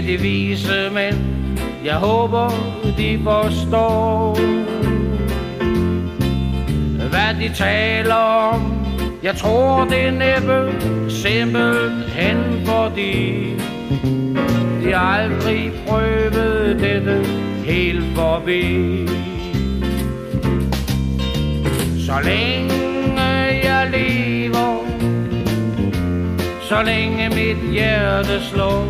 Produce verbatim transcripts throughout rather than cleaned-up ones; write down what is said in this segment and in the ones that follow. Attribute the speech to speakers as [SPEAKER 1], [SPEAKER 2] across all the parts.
[SPEAKER 1] de vise mænd, jeg håber de forstår, hvad de taler om. Jeg tror det er næppe simpelthen fordi de aldrig prøvede dette helt forbi. Så længe jeg lever, så længe mit hjerte slår,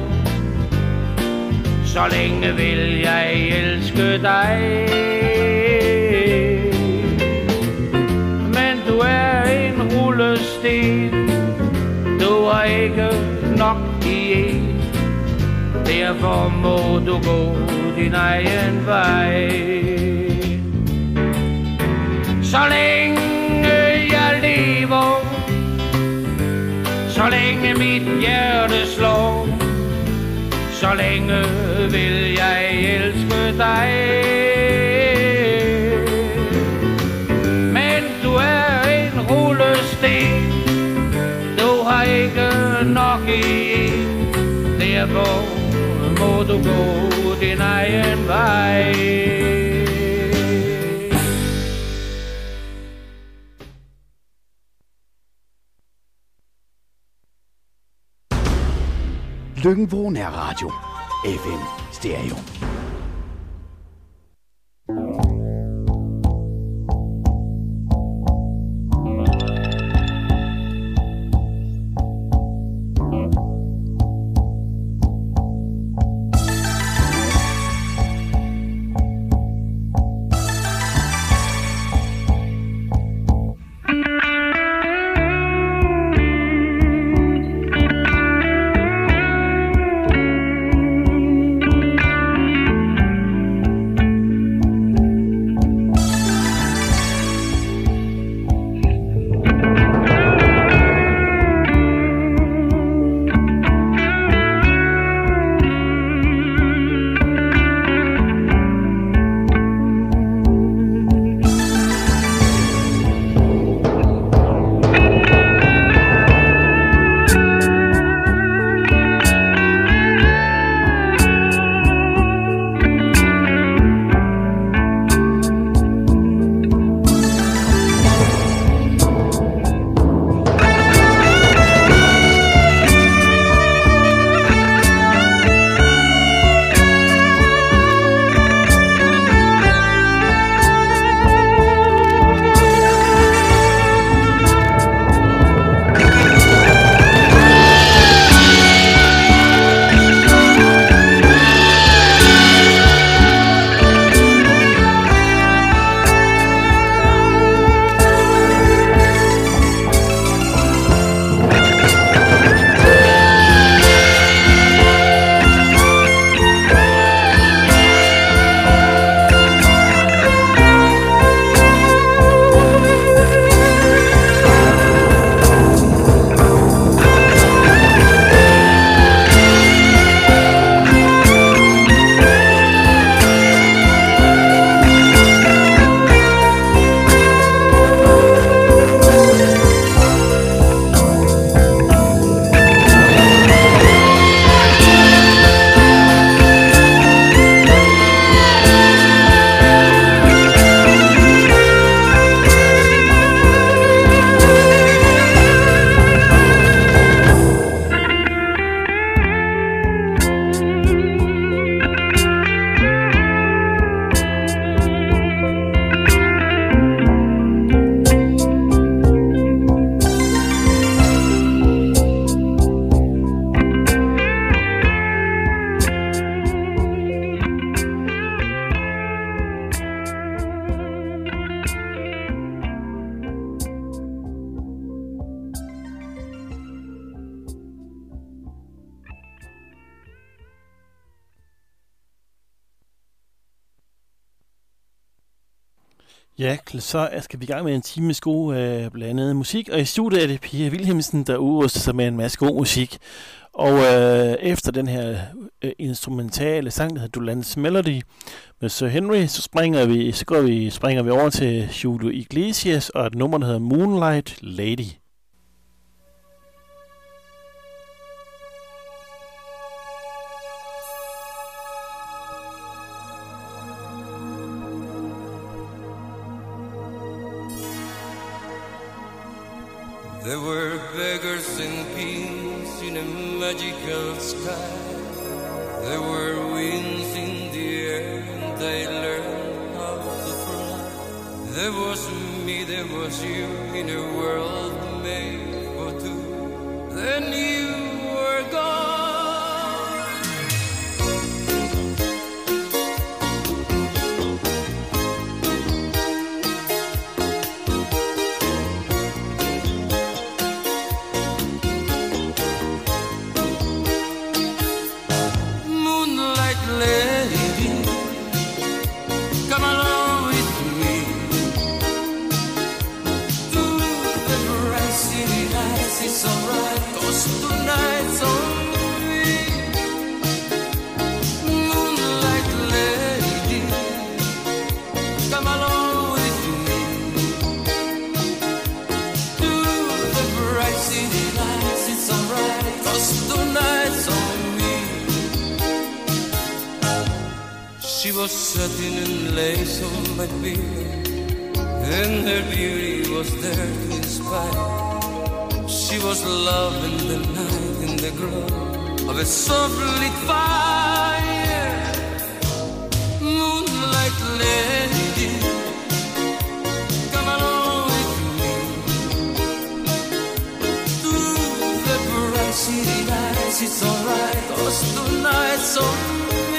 [SPEAKER 1] så længe vil jeg elske dig. Men du er en rullesten, du har ikke nok i en, derfor må du gå din egen vej. Så længe jeg lever, så længe mit hjerte slår, så længe vil jeg elske dig. Men du er en rullesten, du har ikke nok i en, derfor må du gå din egen vej.
[SPEAKER 2] Løkken-Vrå Nærradio. F M Stereo.
[SPEAKER 3] Ja, så skal vi i gang med en times god øh, blandet musik, og i studiet er det Pia Wilhelmsen, der udruster sig med en masse god musik. Og øh, efter den her øh, instrumentale sang, der hedder Dulan's Melody med Sir Henry, så springer vi, så går vi, springer vi over til Julio Iglesias og et nummer, der hedder Moonlight Lady.
[SPEAKER 4] There were beggars and kings in a magical sky. There were winds in the air and they learned how to fly. There was me, there was you in a world made for two. Then you were gone. Lady, come along with me to the bright city lights. It's alright, 'cause tonight's on me. Moonlight lady, come along with me to the bright city lights. It's alright, 'cause tonight's on me. She was satin and lace on my beard, and her beauty was there to inspire. She was love in the night, in the glow of a softly lit fire. Moonlight lady, come along with me to the bright city lights. It's alright, 'cause tonight's on me.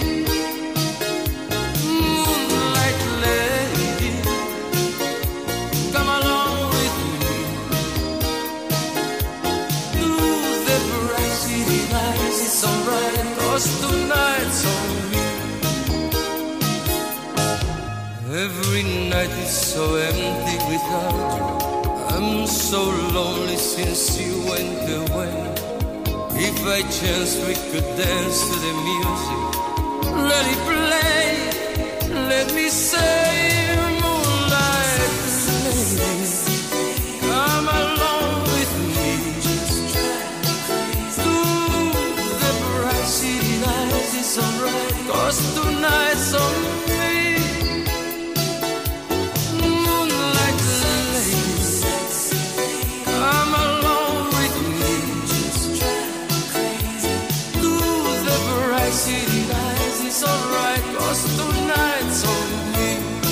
[SPEAKER 4] It's alright, 'cause tonight's on me. Every night is so empty without you. I'm so lonely since you went away. If by chance we could dance to the music, let it play. Let me say, moonlight lady, come along with me. It's alright, 'cause tonight's on me. Moonlight lady, come along with me to the bright city lights. It's alright, 'cause tonight's on me.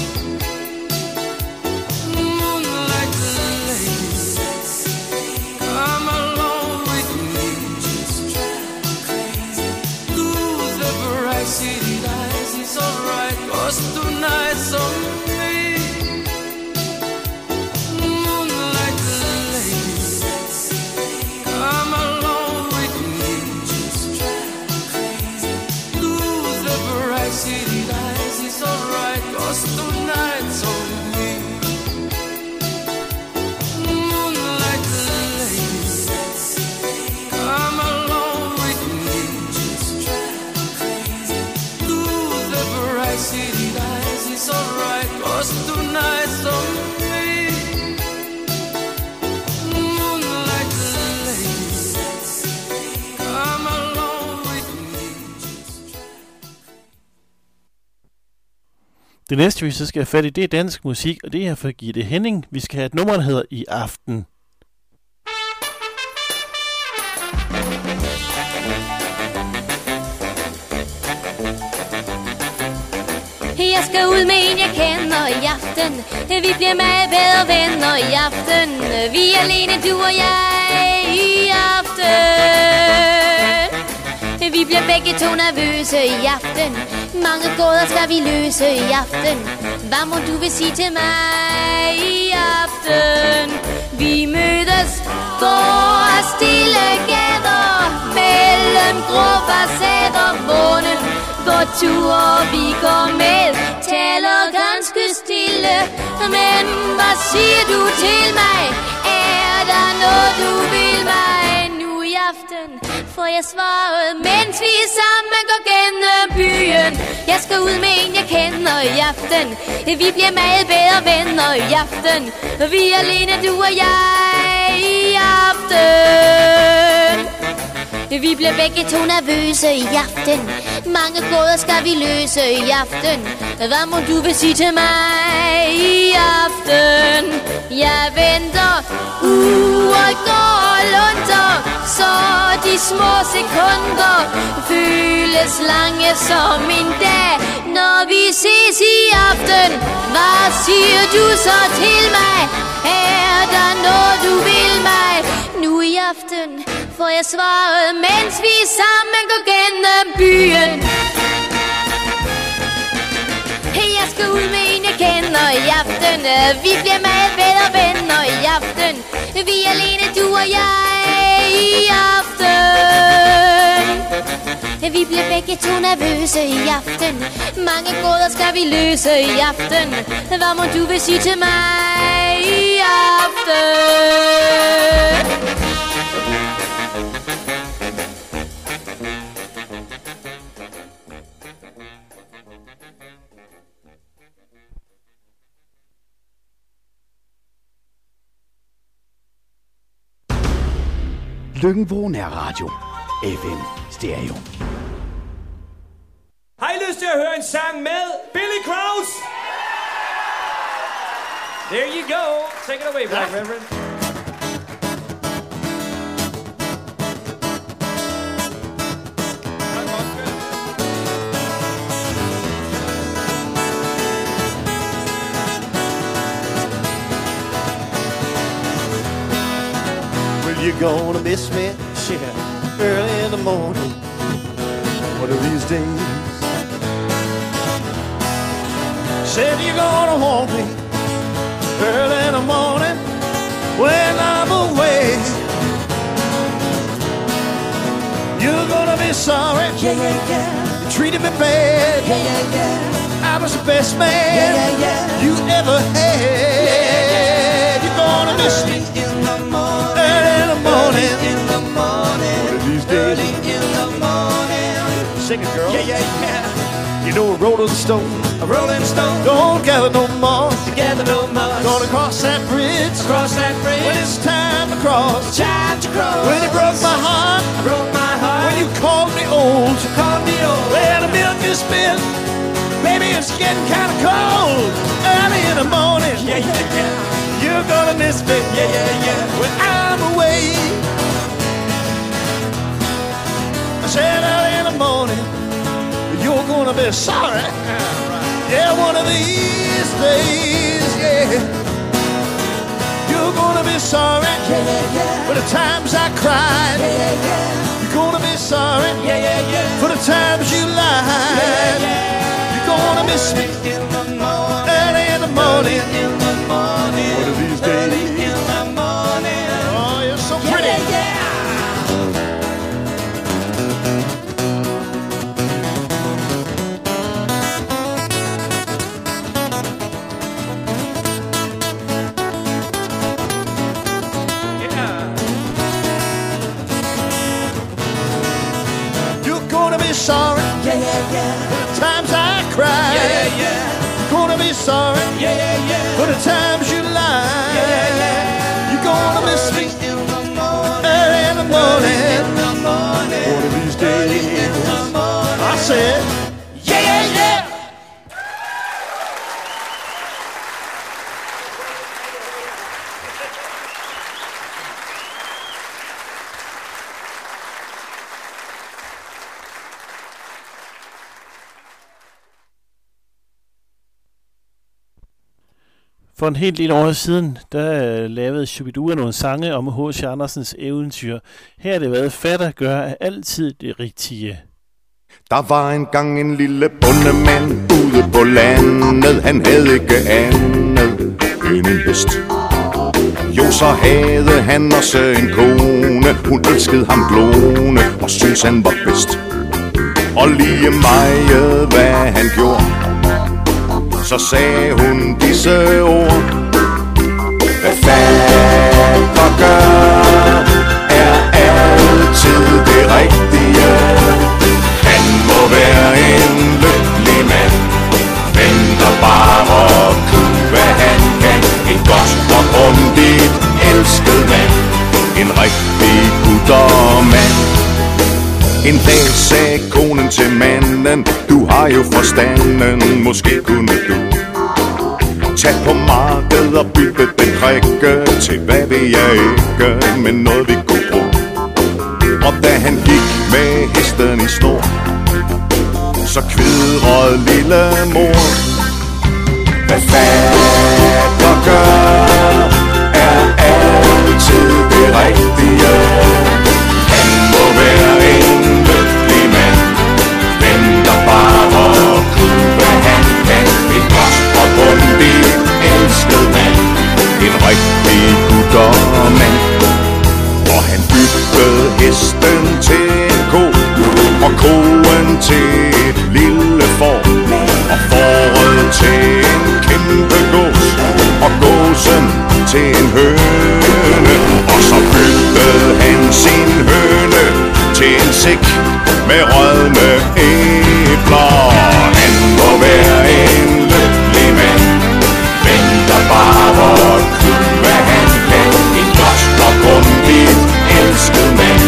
[SPEAKER 4] Moonlight lady, come along with me. City lights, it's alright, 'cause tonight's on me. Moonlight lady, come along with me to the bright city lights. It's alright, 'cause tonight's on me. Moonlight lady, come along with me. City lights, it's alright, 'cause tonight's on me. Moonlight lady, come along with me.
[SPEAKER 3] Det næste, vi så skal have fat i, det er dansk musik, og det er for Gitte Henning. Vi skal have et nummer, der hedder I Aften.
[SPEAKER 5] Jeg skal ud med en, jeg kender i aften. Vi bliver meget bedre venner i aften. Vi er alene, du og jeg, i aften. Vi bliver begge to nervøse i aften. Mange gåder skal vi løse i aften. Hvad må du vil sige til mig i aften? Vi mødes, går af stille gader, mellem grå facader, månen går tur, vi går med, taler ganske stille. Men hvad siger du til mig? Er der noget du vil mig nu i aften? Får jeg svaret, mens vi sammen går gennem byen. Jeg skal ud med en jeg kender i aften. Vi bliver meget bedre venner i aften. Vi er alene du og jeg i aften. Vi bliver begge to nervøse i aften. Mange gåder skal vi løse i aften. Hvad må du vil sige til mig i aften? Jeg venter, uger går og lunder, så de små sekunder føles lange som en dag. Når vi ses i aften, hvad siger du så til mig? Er der noget du vil mig? Nu i aften får jeg svaret, mens vi sammen går gennem byen. Hey, jeg skal ud med en jeg kender i aften. Vi bliver meget bedre venner i aften. Vi er alene, du og jeg i aften. Vi bliver begge to nervøse i aften. Mange gåder skal vi løse i aften. Hvad må du vil sige til mig i aften?
[SPEAKER 2] Lyngvro Nærradio. F M Stereo.
[SPEAKER 6] Har I lyst til at høre en sang med Billy Kraus? There you go. Take it away, Black Reverend.
[SPEAKER 7] You're gonna miss me, yeah, early in the morning, one of these days. Said you're gonna want me early in the morning when I'm away. You're gonna be sorry, yeah, yeah, yeah. You treated me bad, yeah, yeah, yeah. I was the best man, yeah, yeah, yeah. you ever had. Yeah, yeah, yeah. You're gonna miss me in the morning, early in the morning, in the morning, one of these days. Early in the morning. Sing it, girl. Yeah, yeah, yeah. You know a rolling stone, a rolling stone, don't gather no more, gather no more. Gonna cross that bridge, cross that bridge. When it's time to cross, time to cross. When you broke my heart, I broke my heart. When you called me old, you called me old. Well, the milk is spilled, baby, it's getting kinda cold. Early in the morning, yeah, yeah, yeah. You're gonna miss me, yeah, yeah, yeah. When I'm away, I said early in the morning, you're gonna be sorry. Yeah, one of these days, yeah. You're gonna be sorry, yeah, yeah, yeah. For the times I cried, yeah, yeah, yeah. You're gonna be sorry, yeah, yeah, yeah. For the times you lied, yeah, yeah. You're gonna miss me in the morning, early in the morning, in the morning, one of these days, early in the morning. Oh, you're so pretty, yeah, yeah, yeah. Sorry, yeah, yeah, yeah. For the times I cried, yeah, yeah, yeah. You're gonna be sorry, yeah, yeah, yeah. For the times you lied, yeah, yeah, yeah. You're gonna miss me in the morning, early in the morning, in the morning. One of these days, in the morning. I said, yeah, yeah, yeah.
[SPEAKER 3] For en helt lille år siden, der lavede Shubidua nogle sange om H C Andersens eventyr. Her er det været fatter gør altid det rigtige.
[SPEAKER 8] Der var engang en lille bondemand ude på landet. Han havde ikke andet end en hest. Jo, så havde han også en kone. Hun elskede ham glående og syntes han var bedst. Og lige meget hvad han gjorde, så sagde hun disse ord. Hvad fatter gør er altid det rigtige. Han må være en lykkelig mand, venter bare på hvad han kan. En godt og grundigt elsket mand, en rigtig guttermand. En dag sagde konen til manden, du har jo forstanden, måske kunne du tag på markedet og bytte den krikke til hvad ved jeg ikke, men noget vi kunne bruge. Og da han gik med hesten i snor, så kvidrede lille mor. Hvad fatter gør, er altid det rigtige. Han må være en lykkelig mand, venter bare og kunne hvad han kan. En godt og bundig elsket mand, en rigtig guttermand. Og han byggede hesten til en ko, og koen til et lille får, og fåret til en kæmpe gås, og gåsen til en høne. Og så byggede han sin høne til en sæk med rødme æbler. Han må være en lykkelig mand, venter bare hvor kunne hvad han kan. En godt og grundigt elsket mand.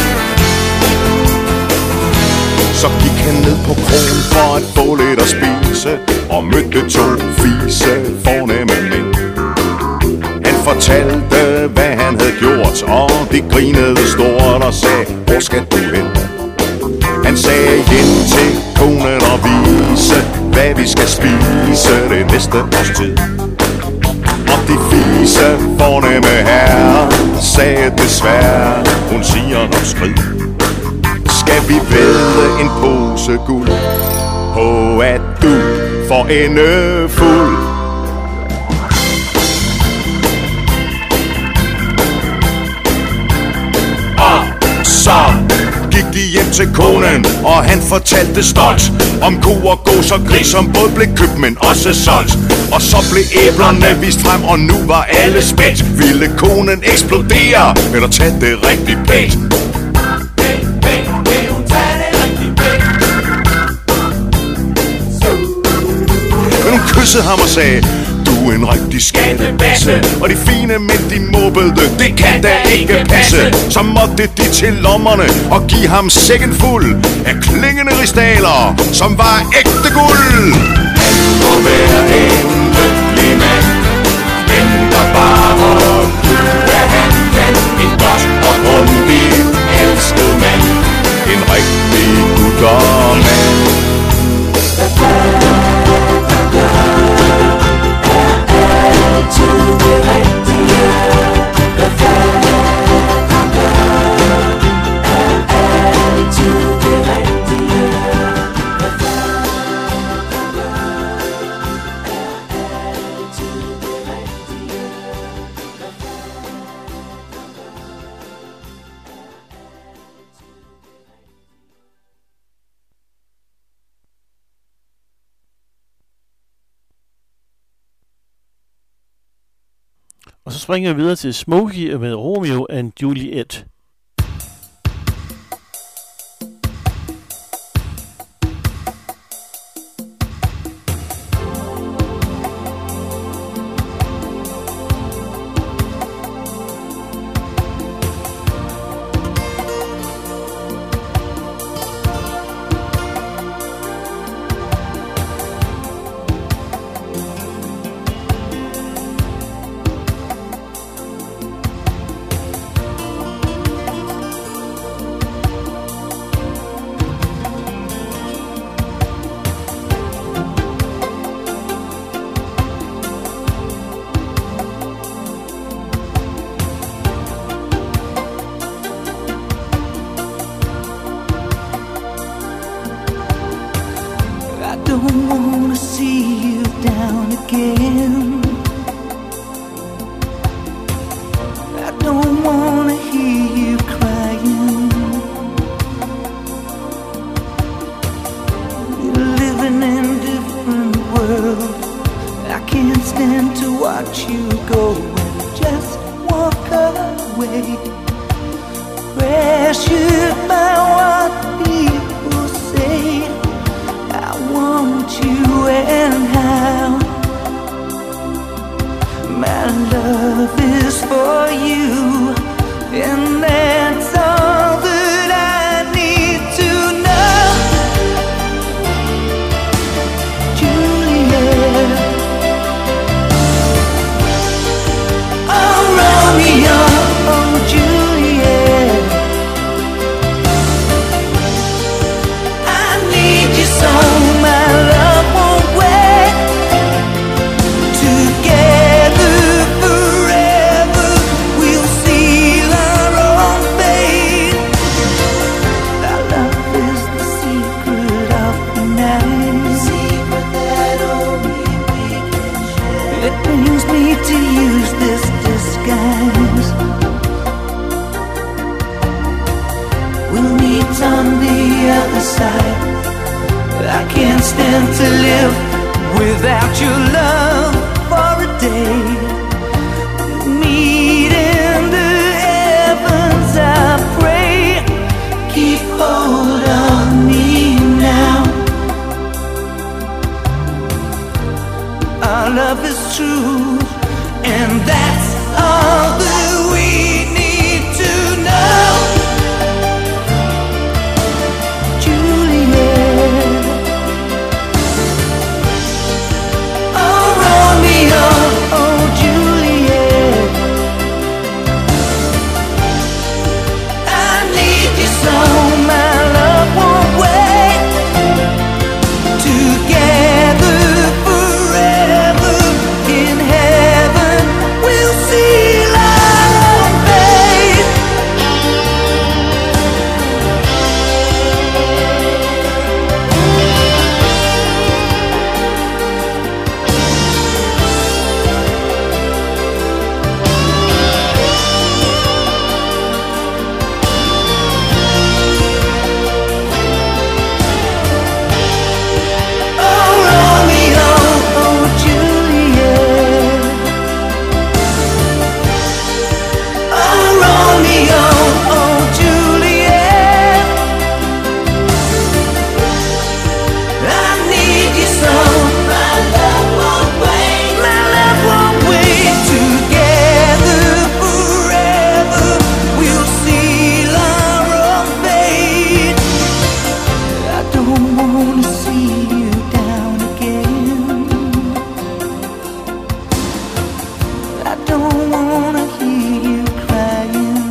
[SPEAKER 8] Så gik han ned på krogen for at få lidt at spise, og mødte to fise fornemme mænd. Han fortalte hvad han havde gjort, og de grinede stort og sagde, hvor skal du hen? Han sagde hjem til konen og vise, hvad vi skal spise det næste års tid. Og de fise fornemme herrer sagde desværre, hun siger nok skrid. Skal vi vædde en pose guld på at du får ende fuld? Og så gik de hjem til konen, og han fortalte stolt om ko og gås og gris, som både blev købt, men også solgt. Og så blev æblerne vist frem, og nu var alle spændt. Ville konen eksplodere, eller tage det rigtig pænt? Hun kyssede ham og sagde, du er en rigtig skattebasse. Og de fine mænd de mobbede, det kan da ikke passe. Så måtte de til lommerne og give ham sækken fuld af klingende rigsdaler, som var ægte guld. Han må være en lykkelig mand, venter bare og kunne hvad han kan. En godt og grundigt elsket mand, en rigtig guttermand.
[SPEAKER 3] Og så springer vi videre til Smokey med Romeo and Juliet.
[SPEAKER 9] And that's all that I need stand to live without your love for a day. Meet in the heavens, I pray. Keep hold of me now. Our love is true, and that's all that we need to know. Juliet, oh Romeo, oh Juliet, I need you so, my love won't wait. Together forever in heaven, we'll seal our own fate. Oh Romeo, oh Juliet, oh Romeo, oh Juliet, I need you so, my love won't wait, my love won't wait. Together forever, we'll seal our own fate. I don't wanna see you down again. I don't wanna hear you crying.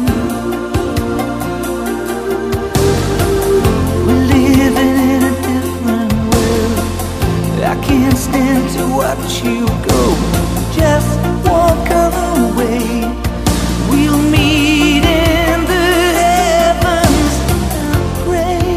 [SPEAKER 9] We're living in a different world. I can't stand to watch you go. Just walk away. We'll meet in the heavens, I pray.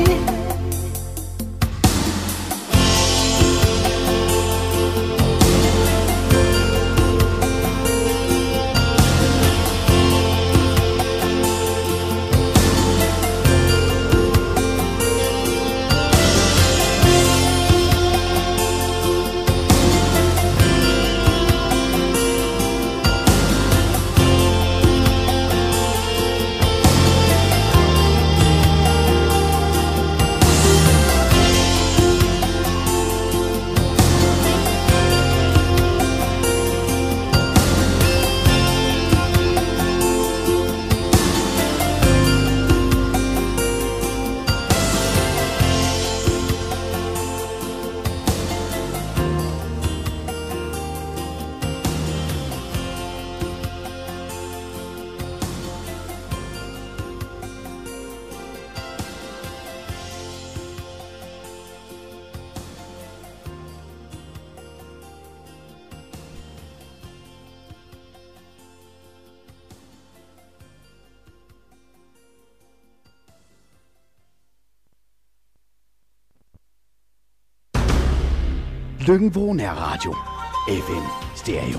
[SPEAKER 2] Lyngbo Nærradio. F M Stereo.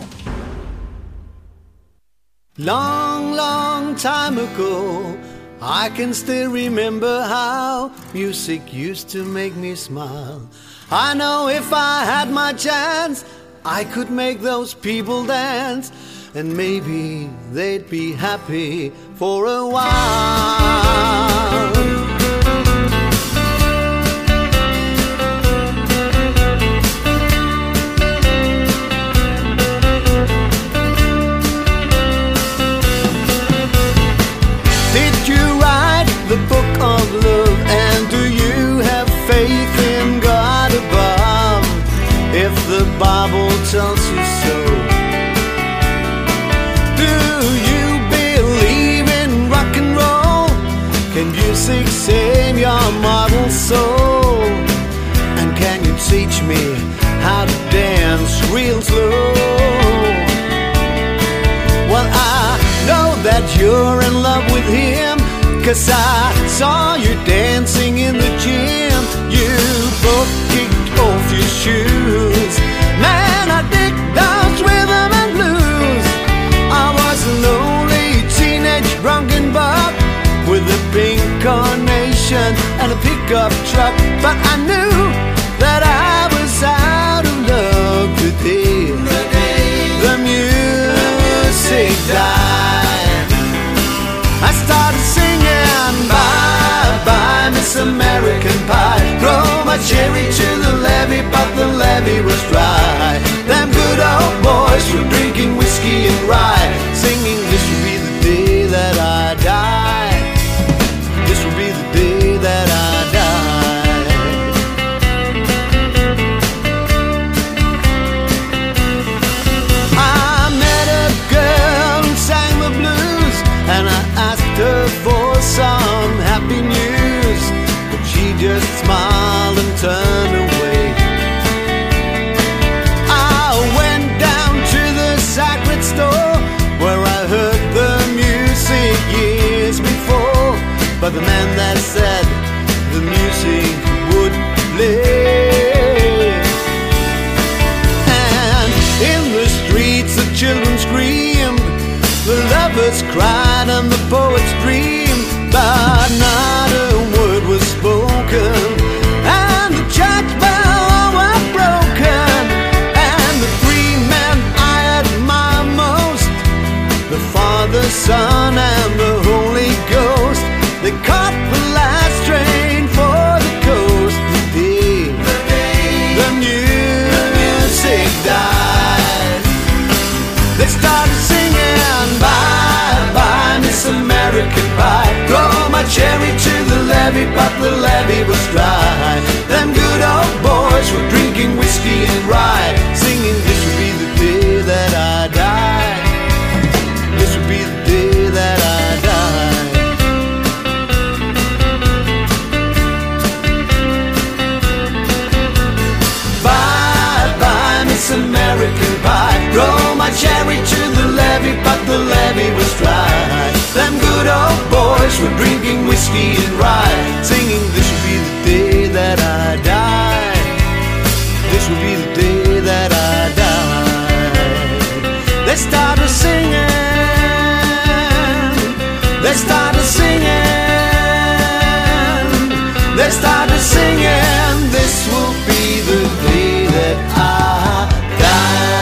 [SPEAKER 7] Long, long time ago, I can still remember how music used to make me smile. I know if I had my chance, I could make those people dance, and maybe they'd be happy for a while. The book of love, and do you have faith in God above? If the Bible tells you so, do you believe in rock and roll? Can music save your mortal soul? And can you teach me how to dance real slow? Well, I know that you're in love with him, 'cause I saw you dancing in the gym. You both kicked off your shoes. Man, I dig those rhythm and blues. I was a lonely teenage drunken buck with a pink carnation and a pickup truck, but I knew that I my cherry to the levee, but the levee was dry. Them good old boys were drinking whiskey and rye, singing, this will be the day that I die. This will be the day that I die. I met a girl who sang the blues, and I asked her for some happy news, but she just smiled and turned away. I went down to the Sacred Store, where I heard the music years before, but the man that said the music would play. And in the streets the children screamed, the lovers cried and the poets dreamed, but not a word was spoken, and the church bells were broken. And the three men I admire most, the Father, Son, and the Holy Ghost, they caught the last train for the coast. The day, the, day the, mu- the music died, they started singing, bye, bye, Miss American Pie. Throw my cherry to the levee, but the levee was dry. Them good old boys were drinking whiskey and rye, singing, this will be the day that I die. This will be the day that I die. Bye, bye, Miss American Pie. Throw my cherry to the levee, but the levee was dry. Them good old boys were drinking whiskey and rye, singing, this will be the day that I die. This will be the day that I die. They started singing, they started singing, they started singing, this will be the day that I die.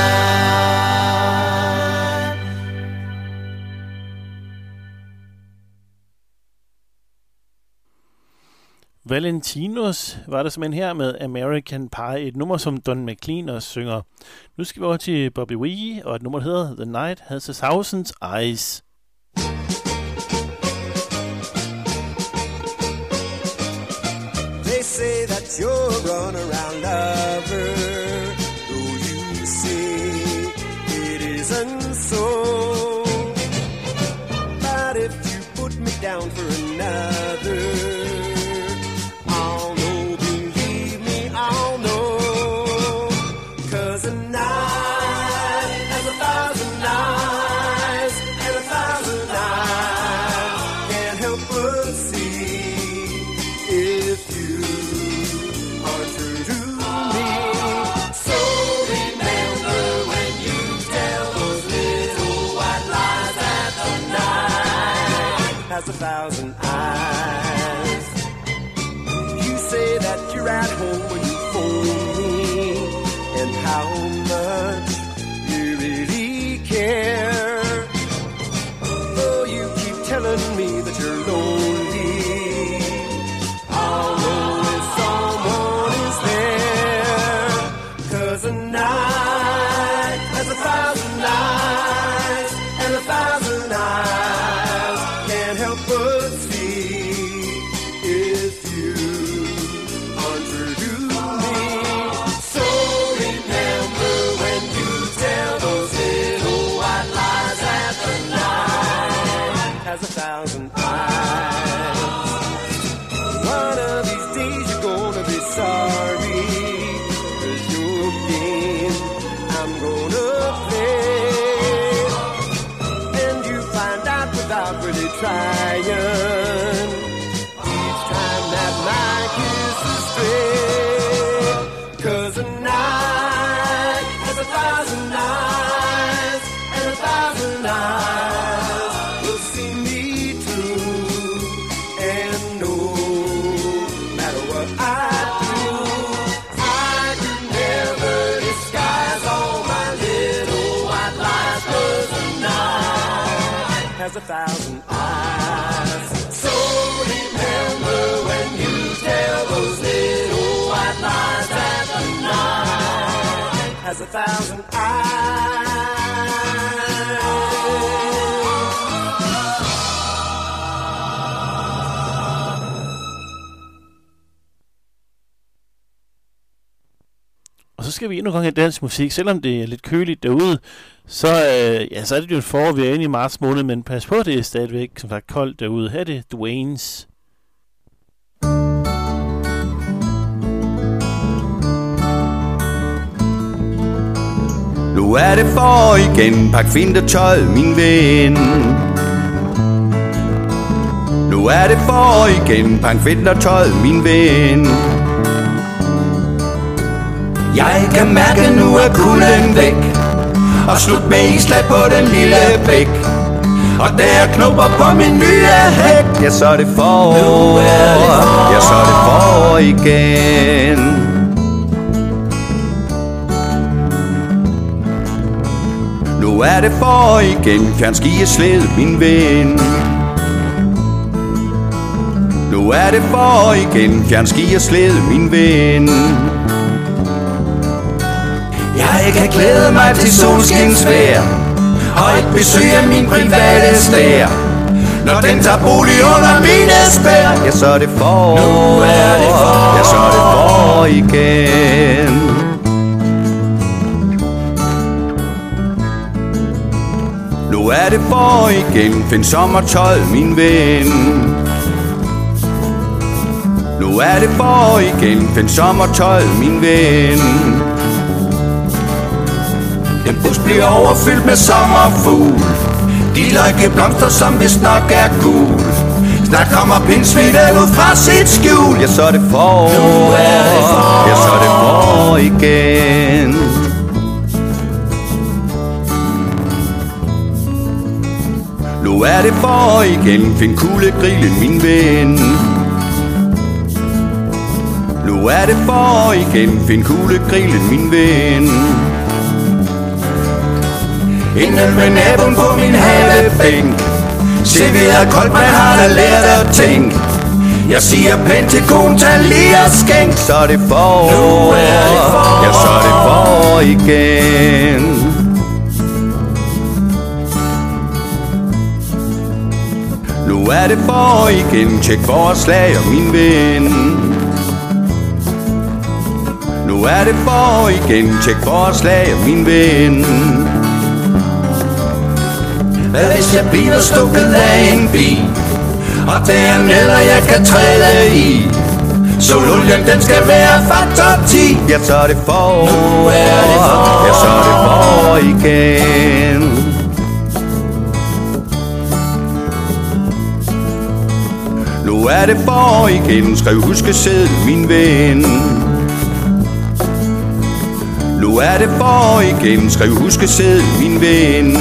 [SPEAKER 3] Valentinos var der simpelthen her med American Pie, et nummer, som Don McLean også synger. Nu skal vi over til Bobby Wee, og et nummer, der hedder The Night Has a Thousand Eyes.
[SPEAKER 10] They say that you're a run-around lover, though you say it isn't so. But if you put me down for another, has a thousand eyes. You say that you're at home when you phone me, and how much you really care. Oh, you keep telling me that you're lonely, I'll know if someone is there. 'Cause a night has a thousand eyes, and a thousand eyes can't help but see if you aren't true to me. So remember when you tell those little white lies that the night has a thousand eyes. One of these days you're gonna be sorry, 'cause your game I'm gonna play, and you find out without really trying, each time that my kiss is straight. 'Cause a night has a thousand eyes, and a thousand eyes will see me through, and no matter what I do, I can never disguise all my little white lies. 'Cause a night has a thousand eyes. So remember when you tell those little white has a thousand eyes.
[SPEAKER 3] Og så skal vi endnu en gang have dansk musik. Selvom det er lidt køligt derude, så, øh, ja, så er det jo et forår, vi er inde i marts måned, men pas på, det er stadigvæk som sagt koldt derude. Her er det Dwayne's.
[SPEAKER 8] Nu er det for igen, pak vintertøj, min ven. Nu er det for igen, pak vintertøj, min ven. Jeg kan mærke, nu er kulden væk, og slut med islag på den lille bæk. Og der er knopper på min nye hæk. Ja, så er det for, ja, så er det for igen. Nu er det for igen, fjern skieslæd, min ven. Nu er det for igen, fjern skieslæd, min ven. Jeg kan glæde mig til solskinsvejr og et besøg af min private stær. Når den tager bolig under mine spær, ja, så er det for, nu er det for, ja, så er det for igen. Nu er det for igen, find sommertøj, min ven. Nu er det for igen, find sommertøj, min ven. Den bus bliver overfyldt med sommerfugl. De løjke blomster, som vist nok er gul. Snart kommer pindsvinet ud fra sit skjul. Ja, så er det for, nu er det for, ja, så er det for igen. Nu er det for igen, find kuglegrillen, min ven. Nu er det for igen, find kuglegrillen, min ven. En øl med naboen på min havebænk. Se, vi er koldt, man har da lært at tænke. Jeg siger pænt til konen, tag lige og skænk. Så er det for, nu er det for, ja, så er det for igen. Nu er det for igen, tjek vores lager, min ven. Nu er det for igen, tjek vores lager, min ven. Hvad hvis jeg bliver stukket af en bil, og det er neder jeg kan træde i? Sololien den skal være faktor ti. Ja, så er det for, nu er det for, ja, så er det for igen. Nu er det for igen, skriv huskeseddel, min ven. Nu er det for igen, skriv huskeseddel, min ven.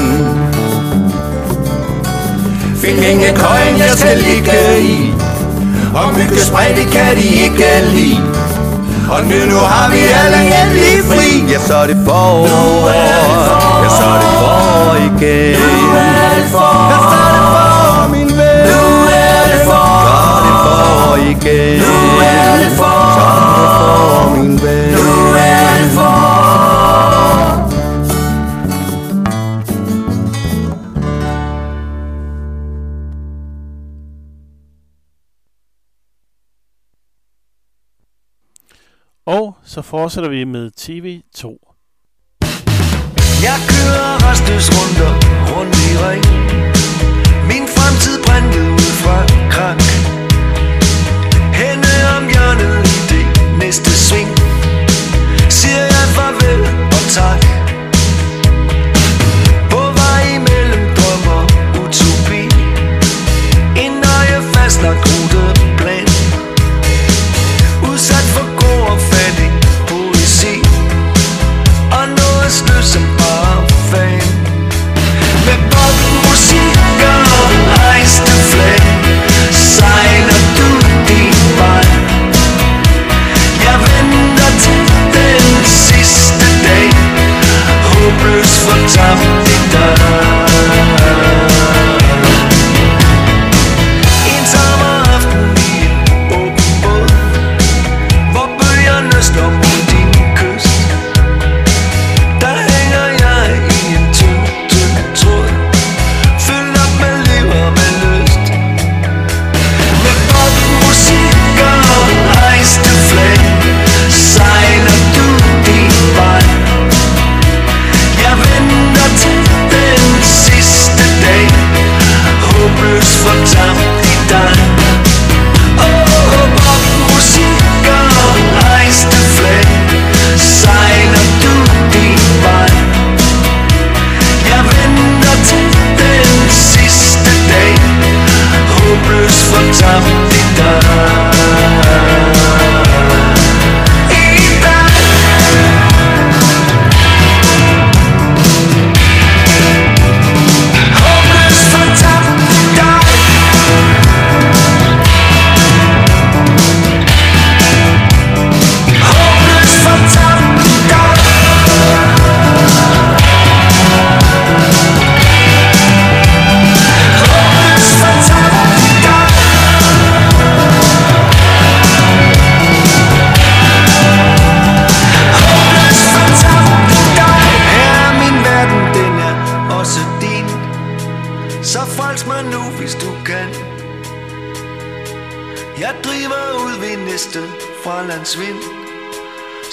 [SPEAKER 8] Find hængekøjen, jeg skal ligge i, og myggespray, det kan de ikke lide. Og nu, nu har vi alle endelig fri. Ja, så er det for, nu er det for, ja, så er det for igen. Nu er det for, ja, så er det for, min ven. Nu er det for, så er det for igen. Nu er det for, så er det for, min ven. Nu er det for.
[SPEAKER 3] Og så fortsætter vi med T V to.
[SPEAKER 11] Jeg kører restløs rundt og rundt i ring. Min fremtid brændte ud fra krank. Henne om hjørnet i det næste sving siger jeg farvel og tak. På vej imellem drøm og utopi. En nøje fastlagt ruteplan. Udsat for grå og fattig poesi. Og noget snø som bare fan. Med popmusik og rejste flag sejler du din vej. Jeg venter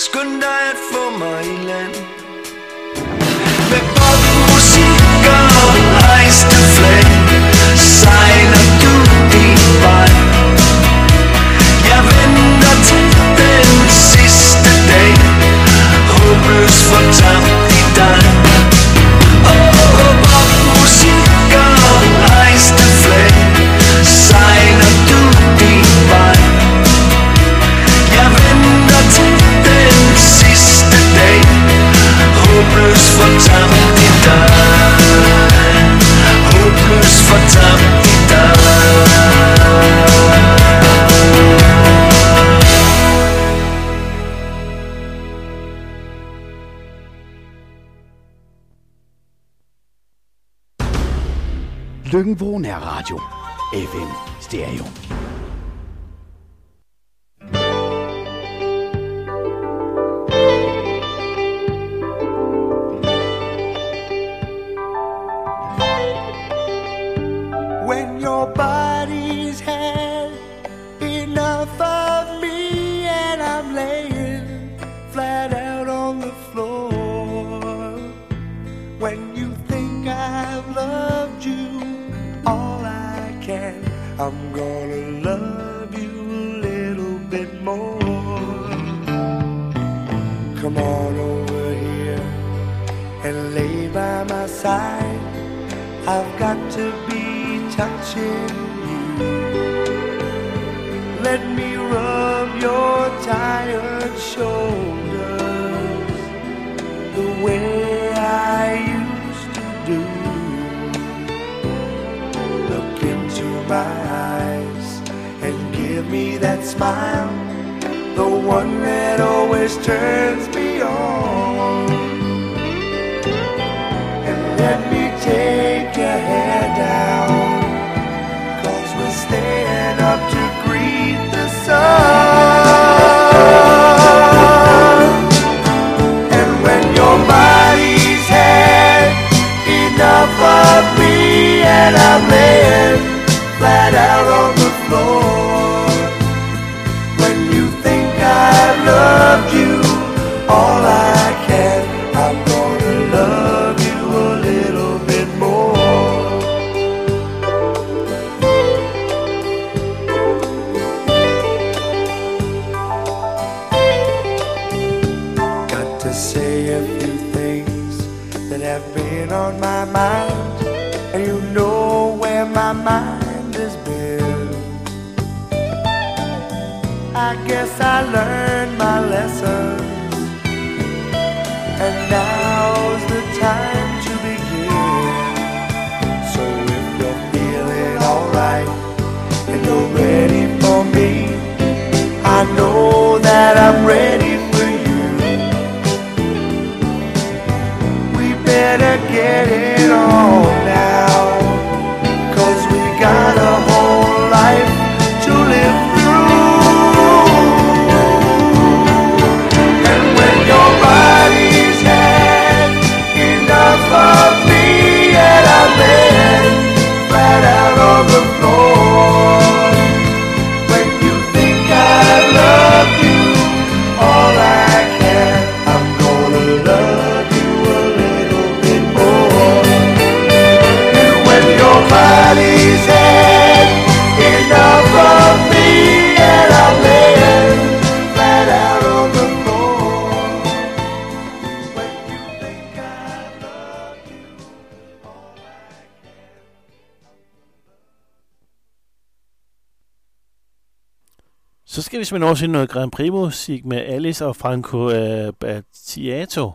[SPEAKER 11] skynd dig at få mig i land. Med popmusik og rejste flag sejler du din vej. Jeg venter til den sidste dag, håbløs fortabt i dig. Åh, oh, popmusik og rejste flag sejler du din vej. Jeg venter til den sidste dag, håbløs fortabt i dig. Håbløs fortabt i dig.
[SPEAKER 2] Løkken-Vrå Nærradio. F M Stereo.
[SPEAKER 10] When your body's had enough of me and I'm laying flat out on the floor. When you think I've loved you all I can, I'm gonna love you a little bit more. Come on over here and lay by my side. I've got to be touching you. Let me rub your tired shoulders the way I used to do. Look into my eyes and give me that smile, the one that always turns me on. And let me take your hair down, 'cause we're staying up to greet the sun. And when your body's had enough of me and I'm laying flat out on the floor, when you think I've loved you all I can, I'm gonna love you a little bit more. Got to say a few things that have been on my mind, and you know where my mind has been. I guess I learned my lessons, and now's the time to begin. So if you're feeling alright and you're ready for me, I know that I'm ready for you. We better get it on now, 'cause we got a whole life to live through. And when your body's had enough of me and I'm laying flat out on the floor, when you think I love you all I can, I'm gonna love you a little bit more. And when your body's had enough of me and I'm laying flat out on the floor, when you think I love you all I can.
[SPEAKER 3] Så skal vi simpelthen også ind noget Grand Prix musik med Alice og Franco uh, Battiato.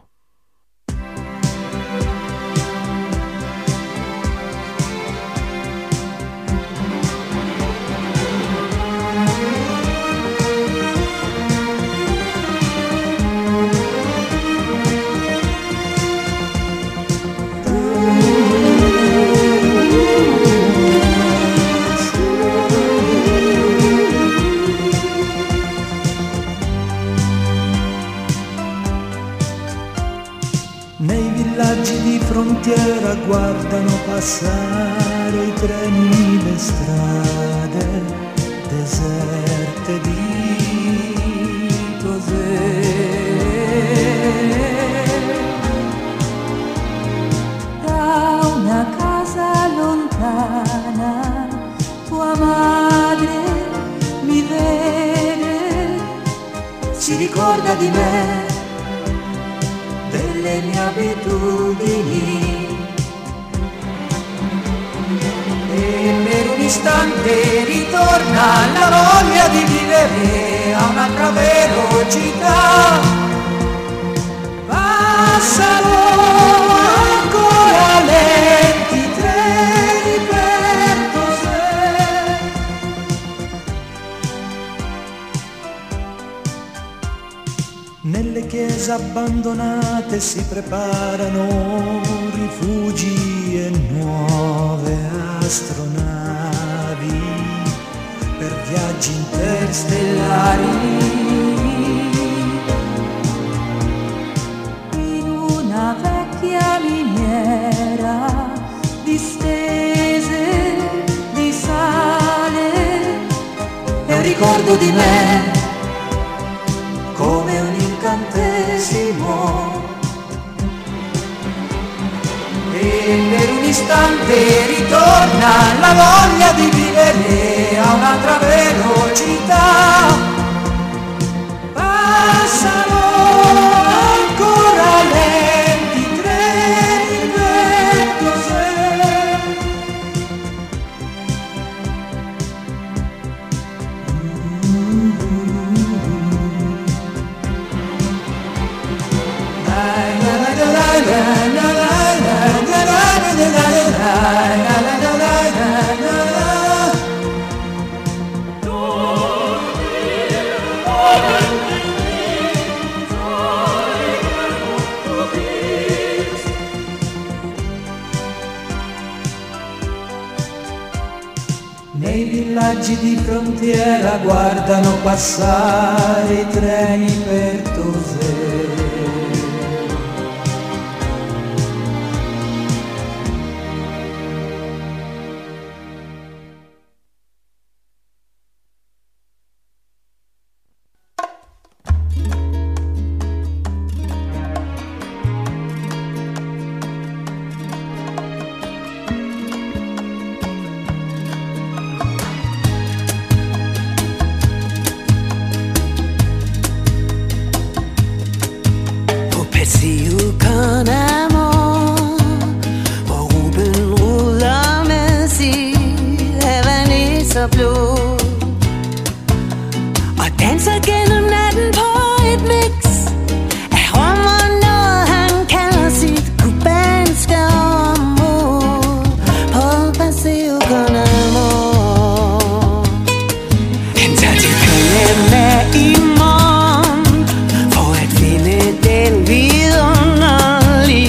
[SPEAKER 9] Nei villaggi di frontiera guardano passare i treni, le strade deserte di Tosè. Da una casa lontana tua madre mi vede, si ricorda di me, delle mie abitudini, e per un istante ritorna la voglia di vivere a un'altra velocità. Passano ancora lenti treni per Tosè. Nelle chiese abbandonate si preparano rifugi e nuove astronavi per viaggi interstellari. In una vecchia miniera distese di sale è un ricordo di me come un incantesimo, e per un istante ritorna la voglia di vivere a un'altra velocità. Passano ancora lenti treni per Tosè. Nei villaggi di frontiera guardano passare i treni per Tosè.
[SPEAKER 12] Imorgen for at finde den vidunderlige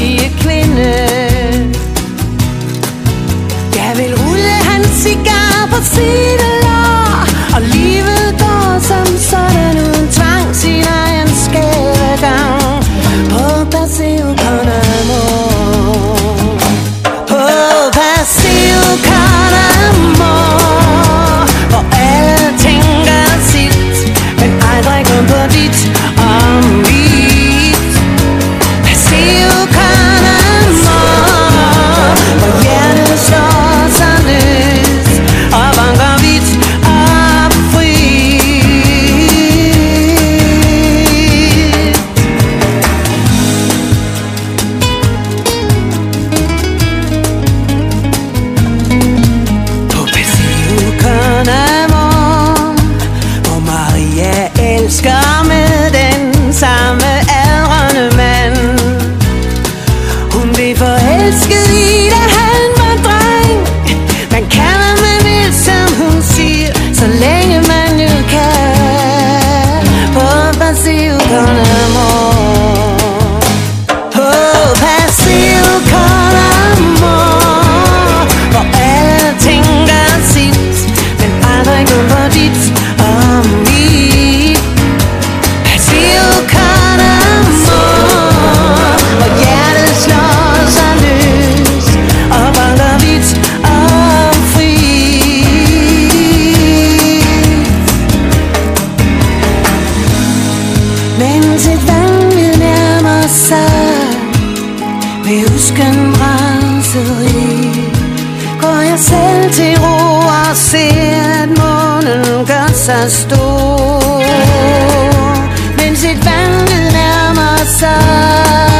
[SPEAKER 12] sig stor, mens et vandet nærmer sig.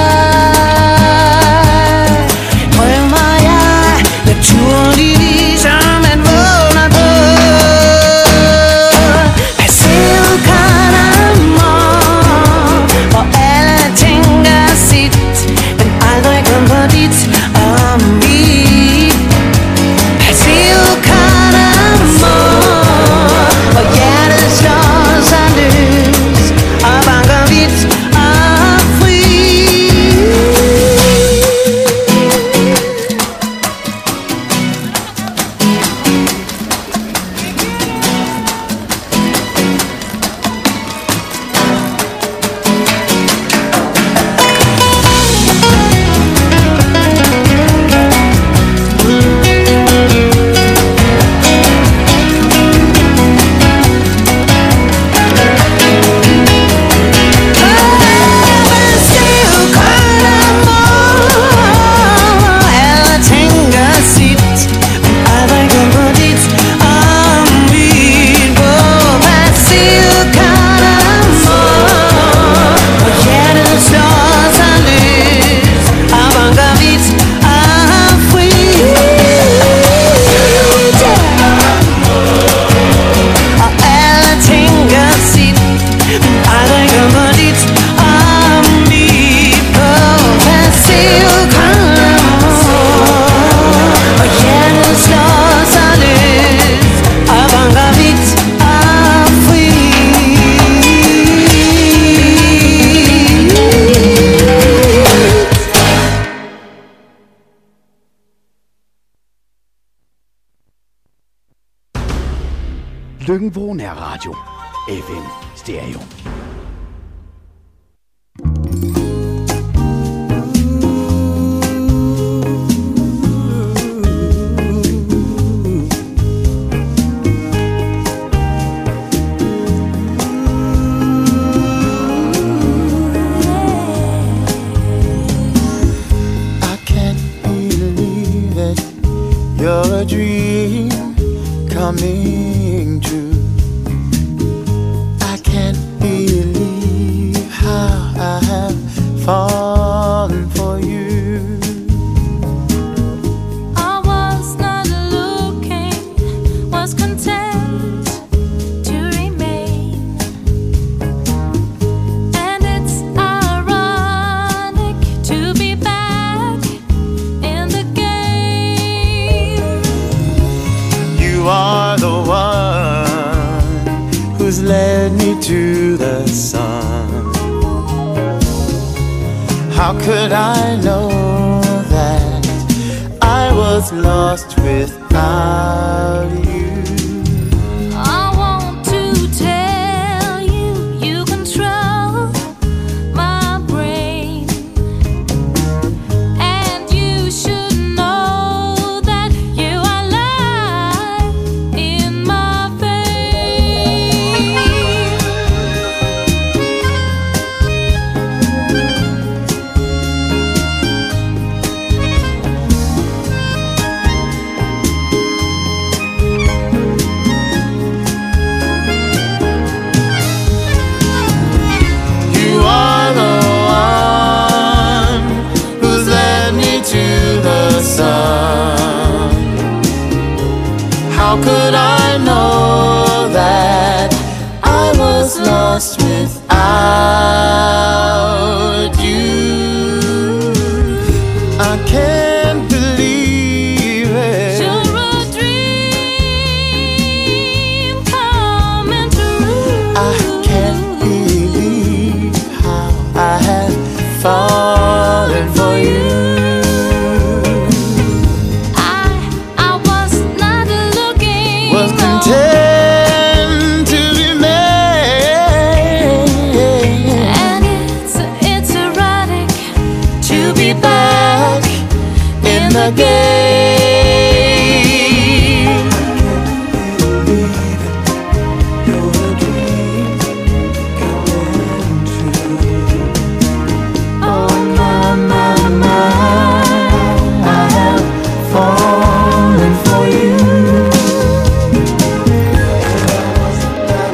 [SPEAKER 12] Drømmer jeg naturligvis om at vågne på Paseo Carnamon, hvor alle tænker sit, men aldrig kommer dit om vi. Paseo Carnamon, hvor hjertet slår sig løs og banker vidt og fri.
[SPEAKER 2] Lyngbo Nærradio. F M Stereo.
[SPEAKER 7] I can't believe it. You're a dream coming true. I can't believe how I have fallen for you.
[SPEAKER 13] I was not looking, was content to remain. And it's ironic to be back in the game.
[SPEAKER 7] You are the one who's led me to the sun. How could I know that I was lost without you?
[SPEAKER 13] I want to tell you, you control my brain. And you should know that you are life in my veins.
[SPEAKER 7] You are the one who's led me to the sun. How could I know that I was lost without you? I can't believe it.
[SPEAKER 13] You're a dream coming true.
[SPEAKER 7] I can't believe how I have fallen for you.
[SPEAKER 13] I I was not looking.
[SPEAKER 7] Was content to remain.
[SPEAKER 13] And it's it's erotic
[SPEAKER 7] To be back in the game. You're a dream coming true. Oh my, my, my, I have fallen for you.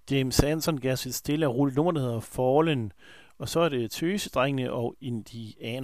[SPEAKER 3] James Anson gav sit stille og roligt nummer, der hedder Fallen. Og så er det Tøsedrengene og Indianer.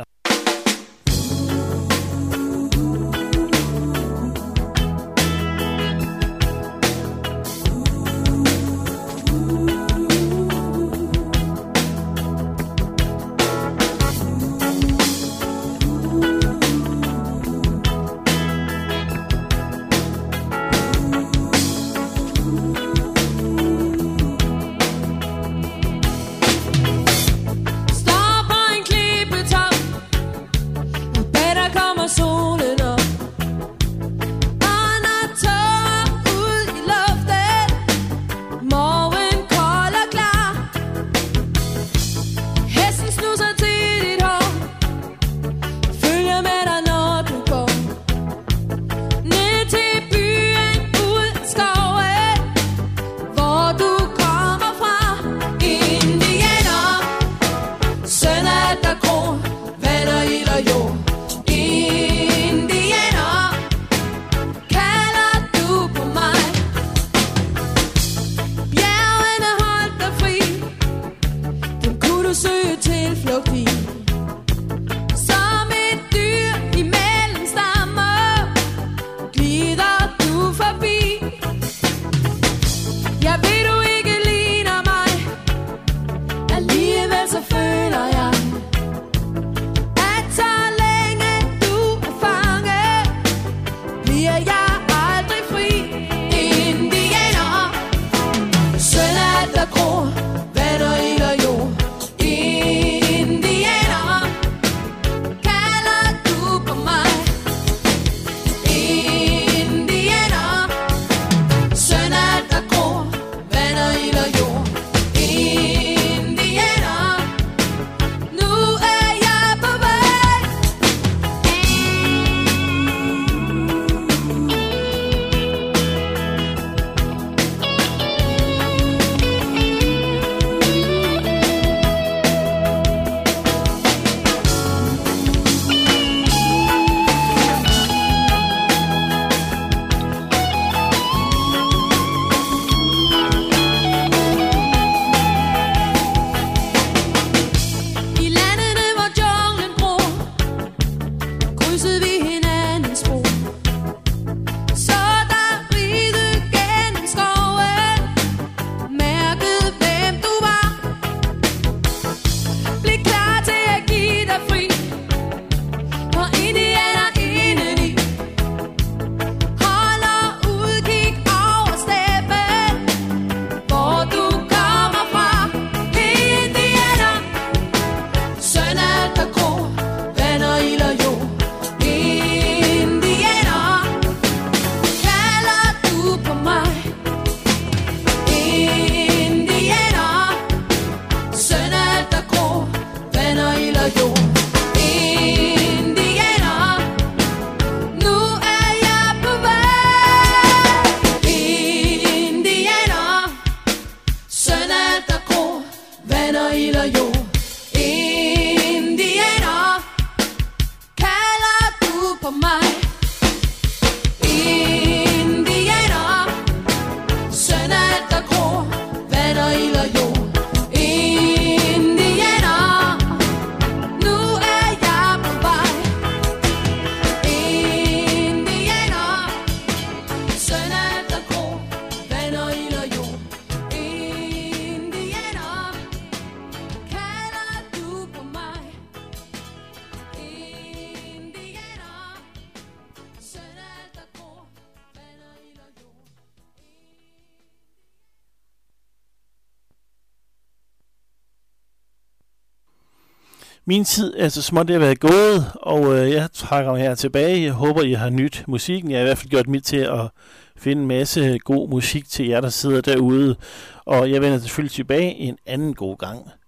[SPEAKER 3] Min tid er så småt at være gået, og øh, jeg trækker mig her tilbage. Jeg håber, I har nyt musikken. Jeg har i hvert fald gjort mit til at finde en masse god musik til jer, der sidder derude. Og jeg vender selvfølgelig tilbage en anden god gang.